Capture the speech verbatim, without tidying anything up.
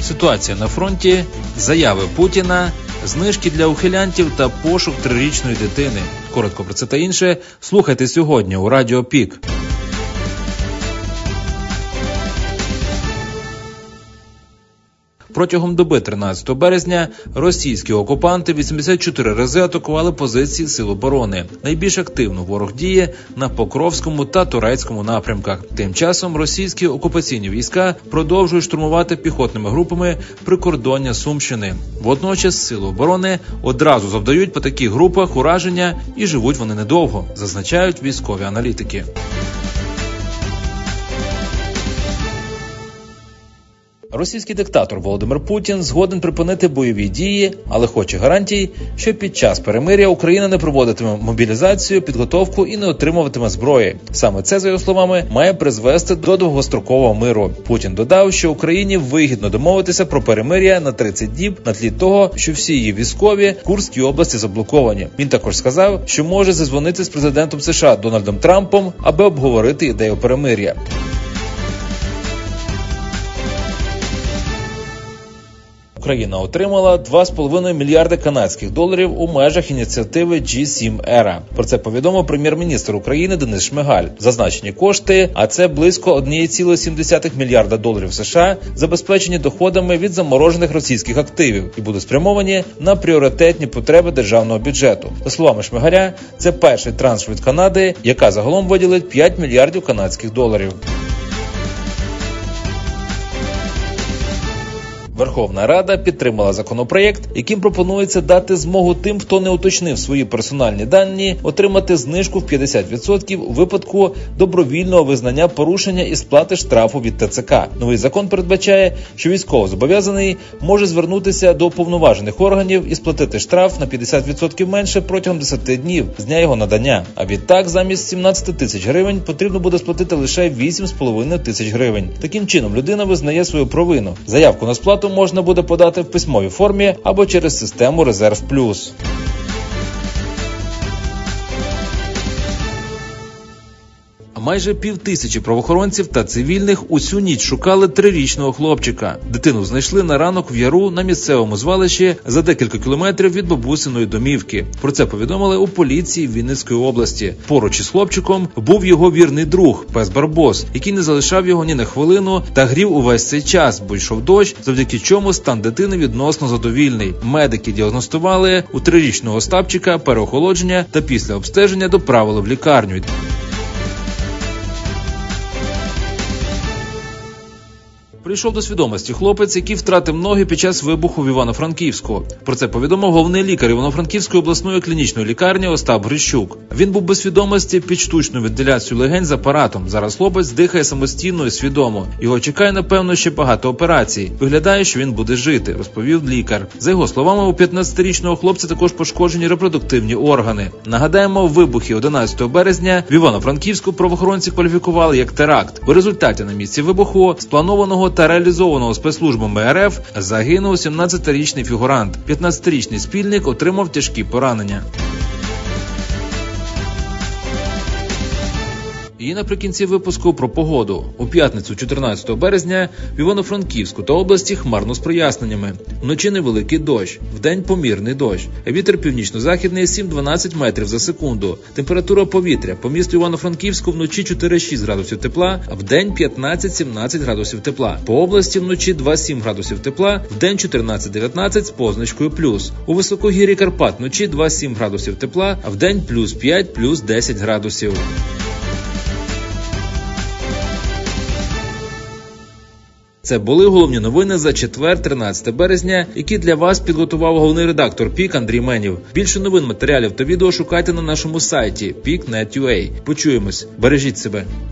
ситуація на фронті, заяви Путіна, знижки для ухилянтів та пошук трирічної дитини. Коротко про це та інше слухайте сьогодні у Радіо Пік. Протягом доби тринадцятого березня російські окупанти вісімдесят чотири рази атакували позиції Сил оборони. Найбільш активно ворог діє на Покровському та Торецькому напрямках. Тим часом російські окупаційні війська продовжують штурмувати піхотними групами прикордоння Сумщини. Водночас Сили оборони одразу завдають по таких групах ураження і живуть вони недовго, зазначають військові аналітики. Російський диктатор Володимир Путін згоден припинити бойові дії, але хоче гарантій, що під час перемир'я Україна не проводитиме мобілізацію, підготовку і не отримуватиме зброї. Саме це, за його словами, має призвести до довгострокового миру. Путін додав, що Україні вигідно домовитися про перемир'я на тридцять діб на тлі того, що всі її військові в Курській області заблоковані. Він також сказав, що може зідзвонити з президентом США Дональдом Трампом, аби обговорити ідею перемир'я. Україна отримала два з половиною мільярди канадських доларів у межах ініціативи джі сім Era. Про це повідомив прем'єр-міністр України Денис Шмигаль. Зазначені кошти, а це близько одна ціла сім десятих мільярда доларів США, забезпечені доходами від заморожених російських активів і будуть спрямовані на пріоритетні потреби державного бюджету. За словами Шмигаля, це перший транш від Канади, яка загалом виділить п'ять мільярдів канадських доларів. Верховна Рада підтримала законопроєкт, яким пропонується дати змогу тим, хто не уточнив свої персональні дані, отримати знижку в п'ятдесят відсотків у випадку добровільного визнання порушення і сплати штрафу від те це ка. Новий закон передбачає, що військовозобов'язаний може звернутися до уповноважених органів і сплатити штраф на п'ятдесят відсотків менше протягом десяти днів з дня його надання. А відтак замість сімнадцять тисяч гривень потрібно буде сплатити лише вісім з половиною тисяч гривень. Таким чином людина визнає свою провину. Заявку на сплату можна буде подати в письмовій формі або через систему Резерв Плюс. Майже півтисячі правоохоронців та цивільних усю ніч шукали трирічного хлопчика. Дитину знайшли на ранок в яру на місцевому звалищі за декілька кілометрів від бабусиної домівки. Про це повідомили у поліції Вінницької області. Поруч із хлопчиком був його вірний друг, пес Барбос, який не залишав його ні на хвилину та грів увесь цей час, бо йшов дощ, завдяки чому стан дитини відносно задовільний. Медики діагностували у трирічного Остапчика переохолодження та після обстеження доправили в лікарню. Прийшов до свідомості хлопець, який втратив ноги під час вибуху в Івано-Франківську. Про це повідомив головний лікар Івано-Франківської обласної клінічної лікарні Остап Грищук. Він був без свідомості під штучною вентиляцією легень з апаратом. Зараз хлопець дихає самостійно і свідомо. Його чекає, напевно, ще багато операцій. Виглядає, що він буде жити, розповів лікар. За його словами, у п'ятнадцятирічного хлопця також пошкоджені репродуктивні органи. Нагадаємо, вибухи одинадцятого березня в Івано-Франківську правоохоронці кваліфікували як теракт. У результаті на місці вибуху, спланованого та реалізованого спецслужбами ер еф, загинув сімнадцятирічний фігурант. п'ятнадцятирічний спільник отримав тяжкі поранення. І наприкінці випуску про погоду. У п'ятницю чотирнадцятого березня в Івано-Франківську та області хмарно з проясненнями. Вночі невеликий дощ, вдень помірний дощ. Вітер північно-західний сім-дванадцять метрів за секунду. Температура повітря по місту Івано-Франківську вночі чотири-шість градусів тепла, а вдень п'ятнадцять-сімнадцять градусів тепла. По області вночі два-сім градусів тепла, вдень чотирнадцять-дев'ятнадцять з позначкою плюс. У високогір'ї Карпат вночі два-сім градусів тепла, а вдень плюс п'ять, плюс десять градусів. Це були головні новини за четвер, тринадцяте березня, які для вас підготував головний редактор Пік Андрій Менів. Більше новин, матеріалів та відео шукайте на нашому сайті пік крапка нет крапка ю а. Почуємось. Бережіть себе.